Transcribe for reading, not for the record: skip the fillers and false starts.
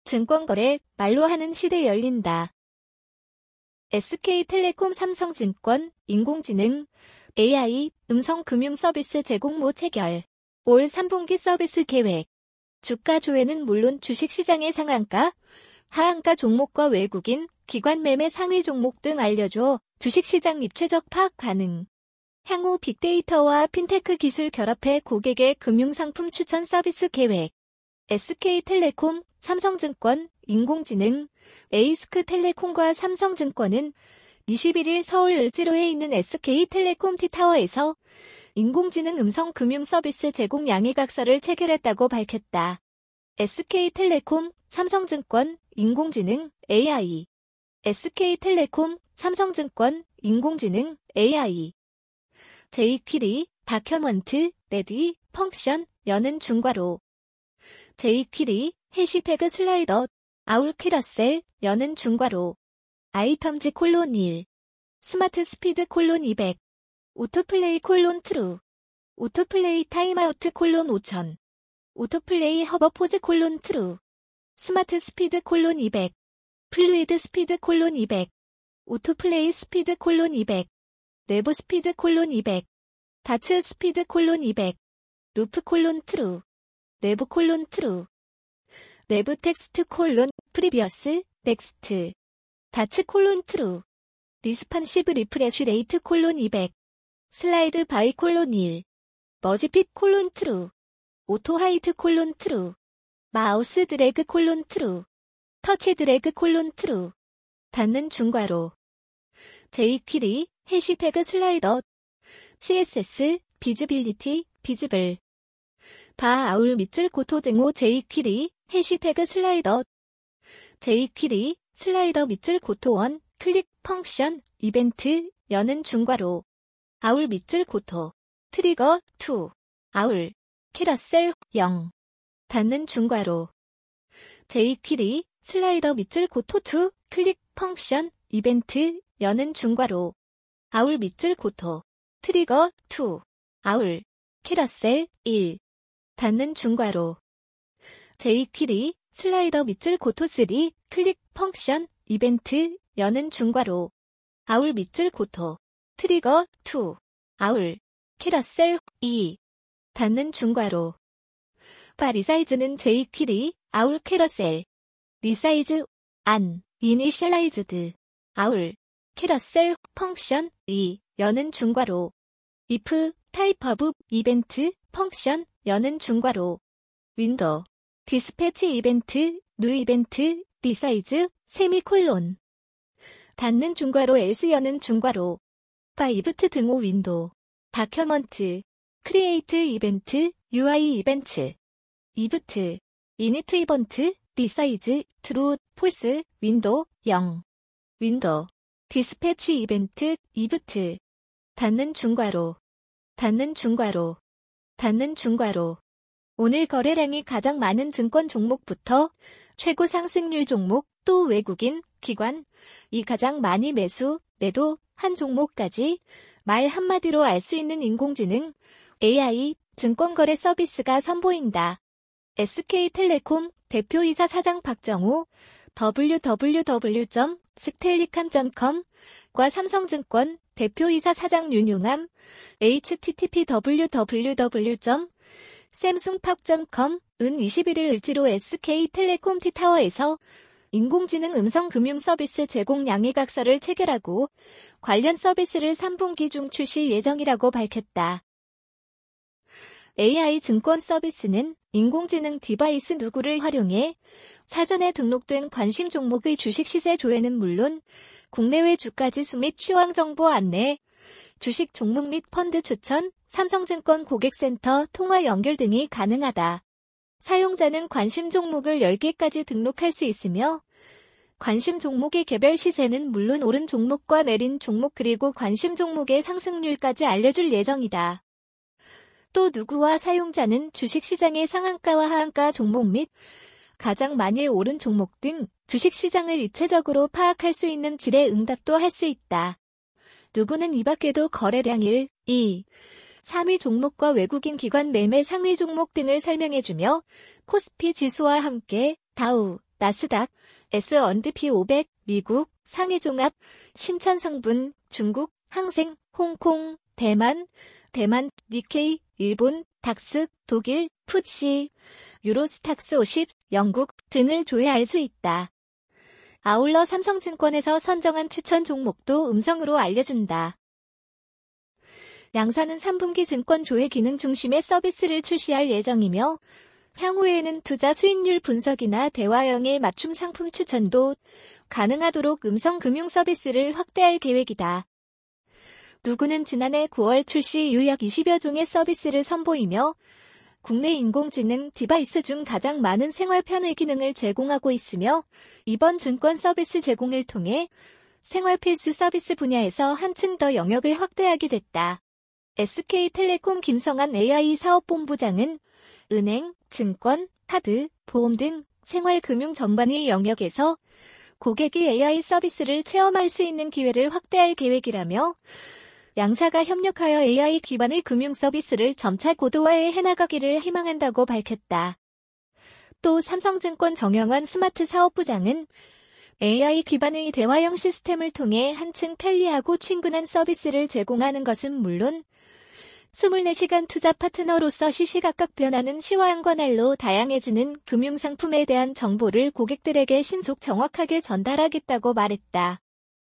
증권거래 말로 하는 시대 열린다. SK텔레콤, 삼성증권, 인공지능, AI, 음성금융 서비스 제공모 체결. 올 3분기 서비스 계획. 주가 조회는 물론 주식시장의 상한가, 하한가 종목과 외국인, 기관 매매 상위 종목 등 알려줘 주식시장 입체적 파악 가능. 향후 빅데이터와 핀테크 기술 결합해 고객의 금융상품 추천 서비스 계획. SK텔레콤, 삼성증권, 인공지능, 에이스크텔레콤과 삼성증권은 21일 서울 을지로에 있는 SK텔레콤 T타워에서 인공지능 음성금융 서비스 제공 양해각서를 체결했다고 밝혔다. SK텔레콤, 삼성증권, 인공지능, AI. SK텔레콤, 삼성증권, 인공지능, AI. jQuery, 다큐먼트, 레디, 펑션, 여는 중괄호. jQuery, 해시태그 슬라이더, 아울 캐러셀, 여는 중괄호. 아이텀즈 콜론 1. 스마트 스피드 콜론 200. 오토플레이 콜론 트루. 오토플레이 타임아우트 콜론 5000. 오토플레이 허버 포즈 콜론 트루. 스마트 스피드 콜론 200. 플루이드 스피드 콜론 200. 오토플레이 스피드 콜론 200. 내부 스피드 콜론 200. 다츠 스피드 콜론 200. 루프 콜론 트루. 내부 콜론 트루. 내부 텍스트 콜론 프리비어스 넥스트. 다츠 콜론 트루. 리스판시브 리프레쉬 레이트 콜론 200. 슬라이드 바이 콜론 1. 머지핏 콜론 트루. 오토 하이트 콜론 트루. 마우스 드래그 콜론 트루. 터치 드래그 콜론 트루. 닫는 중괄호. jQuery, 해시태그 슬라이더. CSS, 비즈빌리티, 비즈블. 바 아울 밑줄 고토 등호 jQuery, 해시태그 슬라이더. jQuery, 슬라이더 밑줄 고토 1, 클릭 펑션, 이벤트, 여는 중괄호. 아울 밑줄 고토. 트리거 2. 아울. 캐러셀 0. 닫는 중괄호. jQuery, 슬라이더 밑줄 고토 2, 클릭 펑션, 이벤트, 여는 중괄호. 아울 밑줄 고토. 트리거 2. 아울. 캐러셀 1. 닫는 중괄호. jQuery, 슬라이더 밑줄 고토 3, 클릭 펑션, 이벤트, 여는 중괄호. 아울 밑줄 고토. 트리거 2. 아울. 캐러셀 2. 닫는 중괄호. 바 리사이즈는 jQuery, 아울 캐러셀. 리사이즈, 안, 이니셜라이즈드. 아울. 캐러셀, 펑션, 2, 여는 중괄호. if, 타입 오브, 이벤트, 펑션, 여는 중괄호. 윈도우. 디스패치 이벤트, 뉴 이벤트, 리사이즈, 세미콜론. 닫는 중괄호 else 여는 중괄호. 바 이브트 등호 윈도우. 다큐먼트. 크리에이트 이벤트, UI 이벤트. 이브트. 이니트 이벤트, 리사이즈, 트루, 폴스, 윈도우, 0. 윈도우. 디스패치 이벤트, 이브트. 닫는 중괄호. 닫는 중괄호. 닫는 중괄호. 오늘 거래량이 가장 많은 증권 종목부터 최고 상승률 종목, 또 외국인, 기관, 이 가장 많이 매수, 매도, 한 종목까지 말 한마디로 알 수 있는 인공지능, AI, 증권거래 서비스가 선보인다. SK텔레콤 대표이사 사장 박정우, www.stellicam.com과 삼성증권 대표이사 사장 윤용함, http://samsungpark.com 은 21일 을지로 SK텔레콤 T타워에서 인공지능 음성금융 서비스 제공 양해각서를 체결하고 관련 서비스를 3분기 중 출시 예정이라고 밝혔다. AI 증권 서비스는 인공지능 디바이스 누구를 활용해 사전에 등록된 관심 종목의 주식 시세 조회는 물론 국내외 주가지수 및 시황 정보 안내, 주식 종목 및 펀드 추천, 삼성증권 고객센터 통화 연결 등이 가능하다. 사용자는 관심 종목을 10개까지 등록할 수 있으며 관심 종목의 개별 시세는 물론 오른 종목과 내린 종목 그리고 관심 종목의 상승률까지 알려줄 예정이다. 또 누구와 사용자는 주식시장의 상한가와 하한가 종목 및 가장 많이 오른 종목 등 주식시장을 입체적으로 파악할 수 있는 질의 응답도 할 수 있다. 누구는 이 밖에도 거래량 1, 2, 3위 종목과 외국인 기관 매매 상위 종목 등을 설명해주며 코스피 지수와 함께 다우, 나스닥, S&P 500, 미국, 상해종합, 심천성분, 중국, 항생, 홍콩, 대만, 니케이, 일본, 닥스, 독일, 푸시, 유로스탁스 50, 영국 등을 조회할 수 있다. 아울러 삼성증권에서 선정한 추천 종목도 음성으로 알려준다. 양사는 3분기 증권 조회 기능 중심의 서비스를 출시할 예정이며 향후에는 투자 수익률 분석이나 대화형의 맞춤 상품 추천도 가능하도록 음성 금융 서비스를 확대할 계획이다. 누구는 지난해 9월 출시 유약 20여 종의 서비스를 선보이며 국내 인공지능 디바이스 중 가장 많은 생활 편의 기능을 제공하고 있으며 이번 증권 서비스 제공을 통해 생활 필수 서비스 분야에서 한층 더 영역을 확대하게 됐다. SK텔레콤 김성한 AI 사업본부장은 은행, 증권, 카드, 보험 등 생활금융 전반의 영역에서 고객이 AI 서비스를 체험할 수 있는 기회를 확대할 계획이라며 양사가 협력하여 AI 기반의 금융 서비스를 점차 고도화해 해나가기를 희망한다고 밝혔다. 또 삼성증권 정영환 스마트 사업부장은 AI 기반의 대화형 시스템을 통해 한층 편리하고 친근한 서비스를 제공하는 것은 물론 24시간 투자 파트너로서 시시각각 변하는 시황과 날로 다양해지는 금융상품에 대한 정보를 고객들에게 신속 정확하게 전달하겠다고 말했다.